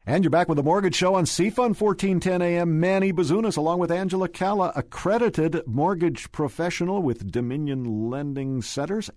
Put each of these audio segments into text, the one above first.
And you're back with the Mortgage Show on CFUN 1410 AM. Manny Bazunas along with Angela Calla, accredited mortgage professional with Dominion Lending Centers,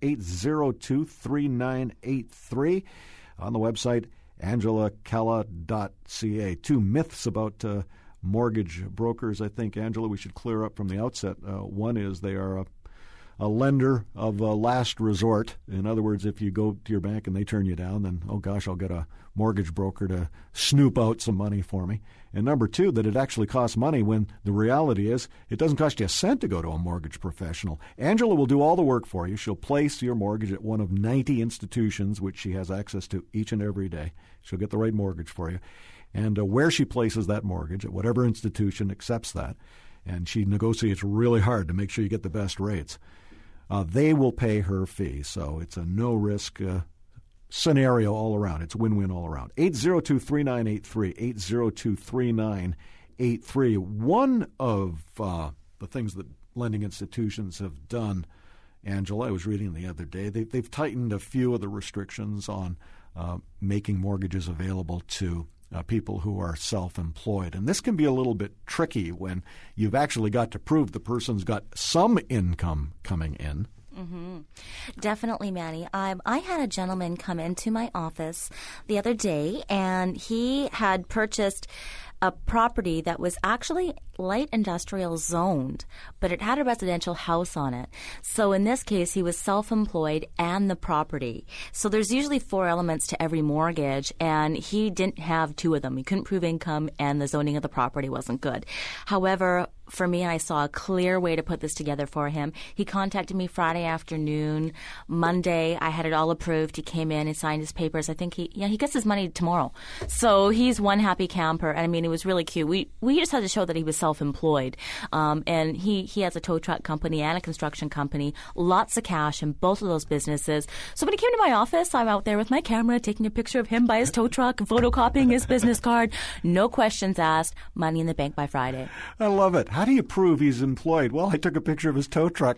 802-3983. On the website, angelacalla.ca. Two myths about mortgage brokers, I think, Angela, we should clear up from the outset. One is they are a lender of last resort. In other words, if you go to your bank and they turn you down, then, oh gosh, I'll get a mortgage broker to snoop out some money for me. And number two, that it actually costs money when the reality is it doesn't cost you a cent to go to a mortgage professional. Angela will do all the work for you. She'll place your mortgage at one of 90 institutions, which she has access to each and every day. She'll get the right mortgage for you. And where she places that mortgage, at whatever institution accepts that, and she negotiates really hard to make sure you get the best rates. They will pay her fee, so it's a no-risk scenario all around. It's win-win all around. 802-3983, 802-3983. One of the things that lending institutions have done, Angela, I was reading the other day, they've tightened a few of the restrictions on making mortgages available to people who are self-employed. And this can be a little bit tricky when you've actually got to prove the person's got some income coming in. Mm-hmm. Definitely, Manny. I had a gentleman come into my office the other day, and he had purchased a property that was actually light industrial zoned, but it had a residential house on it. So in this case, he was self-employed and the property. So there's usually 4 elements to every mortgage, and he didn't have 2 of them. He couldn't prove income, and the zoning of the property wasn't good. However, for me, I saw a clear way to put this together for him. He contacted me Friday afternoon. Monday, I had it all approved. He came in and signed his papers. I think he gets his money tomorrow. So he's one happy camper. And I mean, it was really cute. We just had to show that he was self-employed. And he has a tow truck company and a construction company, lots of cash in both of those businesses. So when he came to my office, I'm out there with my camera taking a picture of him by his tow truck, photocopying his business card. No questions asked. Money in the bank by Friday. I love it. How do you prove he's employed? Well, I took a picture of his tow truck.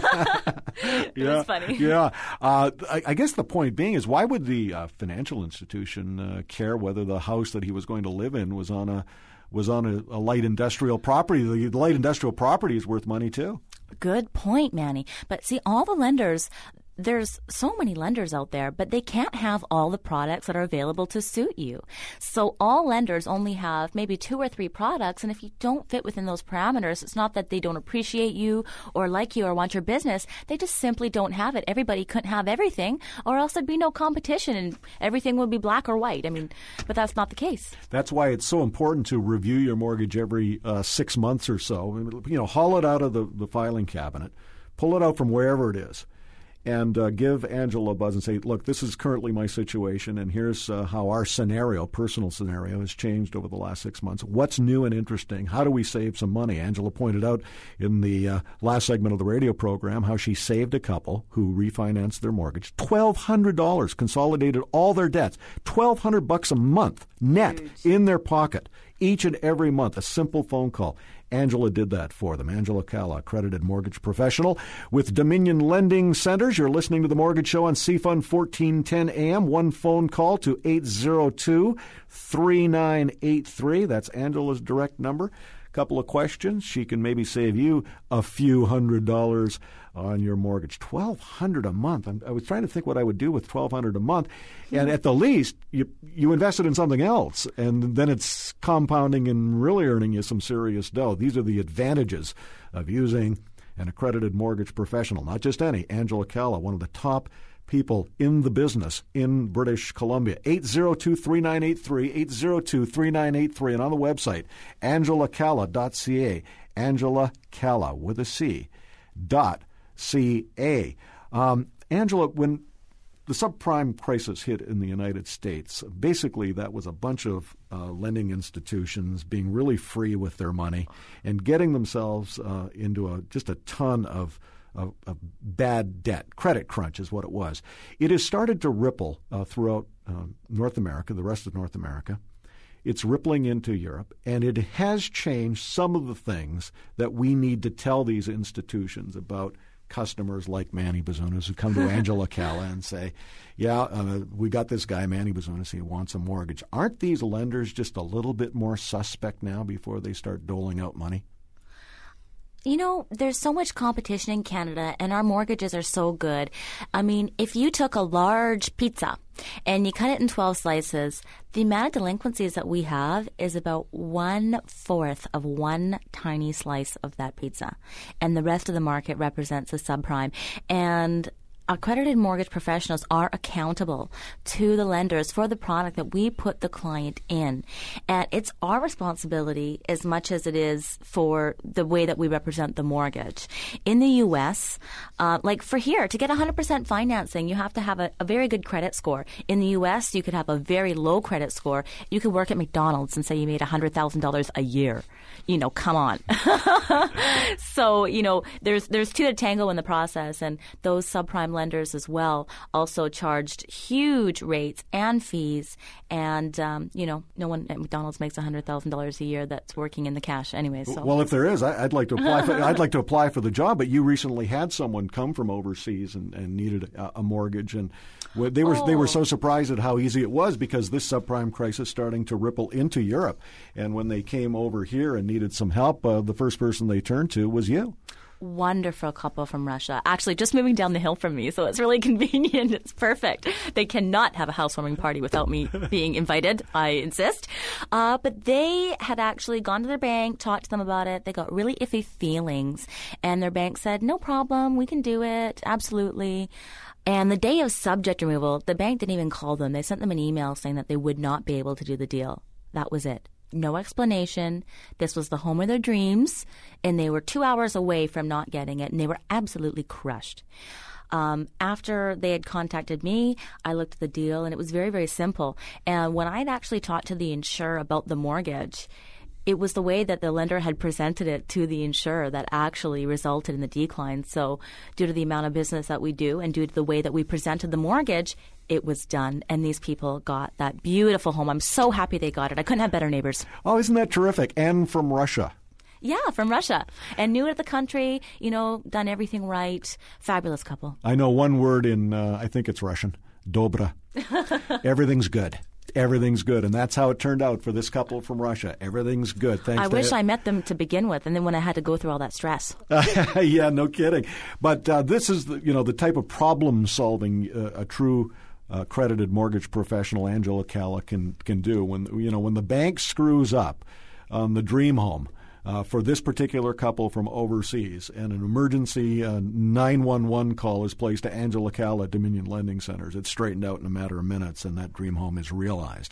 It was funny. Yeah. I guess the point being is, why would the financial institution care whether the house that he was going to live in was on a light industrial property? The light industrial property is worth money too. Good point, Manny. But see, all the lenders, there's so many lenders out there, but they can't have all the products that are available to suit you. So all lenders only have maybe 2 or 3 products, and if you don't fit within those parameters, it's not that they don't appreciate you or like you or want your business. They just simply don't have it. Everybody couldn't have everything, or else there'd be no competition and everything would be black or white. I mean, but that's not the case. That's why it's so important to review your mortgage every 6 months or so. Haul it out of the filing cabinet, pull it out from wherever it is, and give Angela a buzz and say, look, this is currently my situation, and here's how our personal scenario, has changed over the last 6 months. What's new and interesting? How do we save some money? Angela pointed out in the last segment of the radio program how she saved a couple who refinanced their mortgage. $1,200, consolidated all their debts. $1,200 a month net in their pocket each and every month. A simple phone call. Angela did that for them. Angela Calla, accredited mortgage professional with Dominion Lending Centers. You're listening to The Mortgage Show on CFUN 1410 AM. One phone call to 802-3983. That's Angela's direct number. Couple of questions. She can maybe save you a few $100 on your mortgage. $1,200 a month. I was trying to think what I would do with $1,200 a month. And at the least, you invest it in something else, and then it's compounding and really earning you some serious dough. These are the advantages of using an accredited mortgage professional, not just any. Angela Calla, one of the top people in the business in British Columbia. 802-3983, 802-3983, and on the website, angelacalla.ca, Angela Calla with a C, .ca. Angela, when the subprime crisis hit in the United States, basically that was a bunch of lending institutions being really free with their money and getting themselves into just a ton of bad debt. Credit crunch is what it was. It has started to ripple throughout North America, the rest of North America. It's rippling into Europe, and it has changed some of the things that we need to tell these institutions about customers like Manny Bazunas who come to Angela Calla and say, we got this guy, Manny Bazunas, he wants a mortgage. Aren't these lenders just a little bit more suspect now before they start doling out money? You know, there's so much competition in Canada, and our mortgages are so good. I mean, if you took a large pizza and you cut it in 12 slices, the amount of delinquencies that we have is about 1/4 of one tiny slice of that pizza. And the rest of the market represents a subprime. And accredited mortgage professionals are accountable to the lenders for the product that we put the client in. And it's our responsibility as much as it is for the way that we represent the mortgage. In the U.S., like for here, to get 100% financing, you have to have a very good credit score. In the U.S., you could have a very low credit score. You could work at McDonald's and say you made $100,000 a year. You know, come on. So, you know, there's two to tango in the process, and those subprime lenders as well also charged huge rates and fees. And, you know, no one at McDonald's makes $100,000 a year that's working in the cash anyway. So. Well, if there is, I'd like to apply. I'd like to apply for the job. But you recently had someone come from overseas and needed a mortgage, and they were so surprised at how easy it was because this subprime crisis starting to ripple into Europe. And when they came over here and needed some help, the first person they turned to was you. Wonderful couple from Russia. Actually, just moving down the hill from me, so it's really convenient. It's perfect. They cannot have a housewarming party without me being invited, I insist. But they had actually gone to their bank, talked to them about it. They got really iffy feelings, and their bank said, no problem, we can do it, absolutely. And the day of subject removal, the bank didn't even call them. They sent them an email saying that they would not be able to do the deal. That was it. No explanation. This was the home of their dreams, and they were 2 hours away from not getting it, and they were absolutely crushed. After they had contacted me, I looked at the deal, and it was very, very simple. And when I'd actually talked to the insurer about the mortgage, it was the way that the lender had presented it to the insurer that actually resulted in the decline. So due to the amount of business that we do and due to the way that we presented the mortgage, it was done. And these people got that beautiful home. I'm so happy they got it. I couldn't have better neighbors. Oh, isn't that terrific? And from Russia. Yeah, from Russia. And new to the country, you know, done everything right. Fabulous couple. I know one word in, I think it's Russian, dobra. Everything's good. Everything's good. And that's how it turned out for this couple from Russia. Everything's good. Thanks. I wish I met them to begin with, and then when I had to go through all that stress. Yeah, no kidding. But this is the type of problem solving a true accredited mortgage professional, Angela Calla, can do. When the bank screws up on the dream home for this particular couple from overseas, and an emergency 911 call is placed to Angela Calla at Dominion Lending Centers. It's straightened out in a matter of minutes, and that dream home is realized.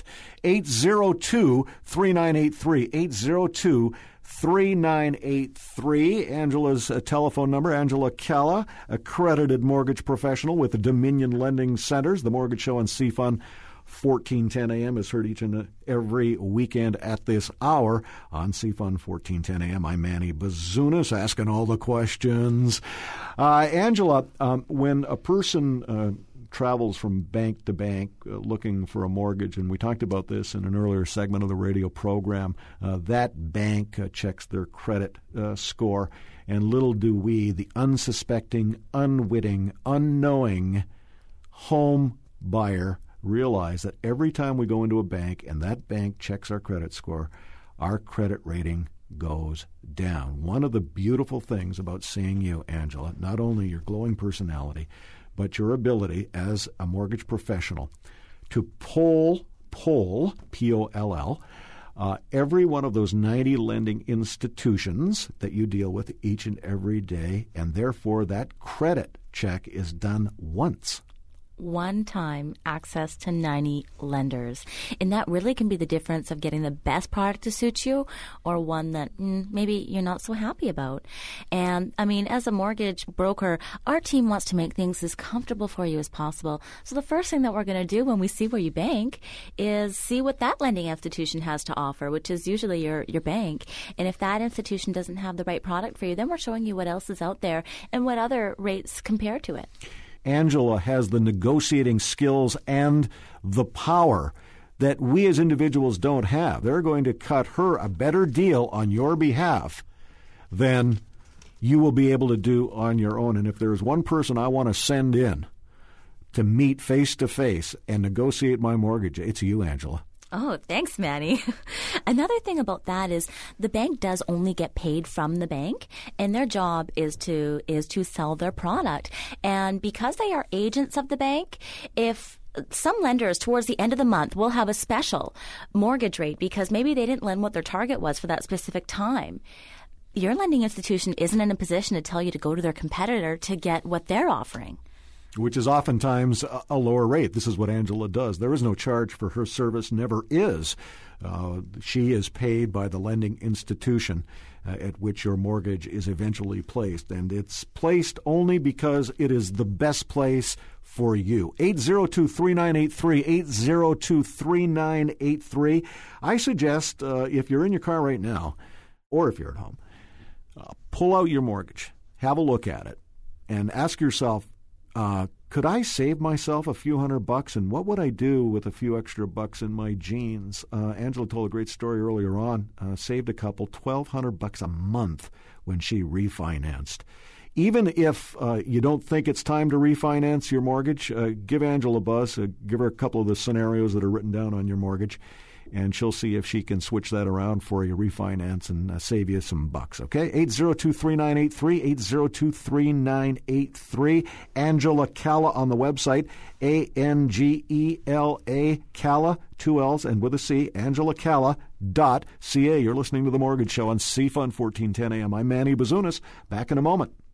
802-3983, 802-3983, Angela's telephone number. Angela Calla, accredited mortgage professional with the Dominion Lending Centers. The Mortgage Show on CFUN 1410 a.m. is heard each and every weekend at this hour on CFUN 1410 a.m. I'm Manny Bazunas, asking all the questions. Angela, when a person travels from bank to bank looking for a mortgage, and we talked about this in an earlier segment of the radio program, that bank checks their credit score, and little do we, the unsuspecting, unwitting, unknowing home buyer, realize that every time we go into a bank and that bank checks our credit score, our credit rating goes down. One of the beautiful things about seeing you, Angela, not only your glowing personality, but your ability as a mortgage professional to poll, P-O-L-L, every one of those 90 lending institutions that you deal with each and every day, and therefore that credit check is done once. One-time access to 90 lenders. And that really can be the difference of getting the best product to suit you or one that maybe you're not so happy about. And, I mean, as a mortgage broker, our team wants to make things as comfortable for you as possible. So the first thing that we're going to do when we see where you bank is see what that lending institution has to offer, which is usually your bank. And if that institution doesn't have the right product for you, then we're showing you what else is out there and what other rates compare to it. Angela has the negotiating skills and the power that we as individuals don't have. They're going to cut her a better deal on your behalf than you will be able to do on your own. And if there's one person I want to send in to meet face-to-face and negotiate my mortgage, it's you, Angela. Oh, thanks, Manny. Another thing about that is the bank does only get paid from the bank, and their job is to sell their product. And because they are agents of the bank, if some lenders towards the end of the month will have a special mortgage rate because maybe they didn't lend what their target was for that specific time, your lending institution isn't in a position to tell you to go to their competitor to get what they're offering. Which is oftentimes a lower rate. This is what Angela does. There is no charge for her service, never is. She is paid by the lending institution at which your mortgage is eventually placed. And it's placed only because it is the best place for you. 802-3983, 802-3983. I suggest if you're in your car right now, or if you're at home, pull out your mortgage, have a look at it, and ask yourself, could I save myself a few $100, and what would I do with a few extra bucks in my jeans? Angela told a great story earlier on, saved a couple $1,200 a month when she refinanced. Even if you don't think it's time to refinance your mortgage, give Angela a buzz, give her a couple of the scenarios that are written down on your mortgage, and she'll see if she can switch that around for you, refinance, and save you some bucks, okay? 802-3983, 802-3983. Angela Calla on the website, Angela, Calla, 2 L's and with a C, angelacalla.ca. You're listening to The Mortgage Show on CFUN 1410 AM. I'm Manny Bazunas. Back in a moment.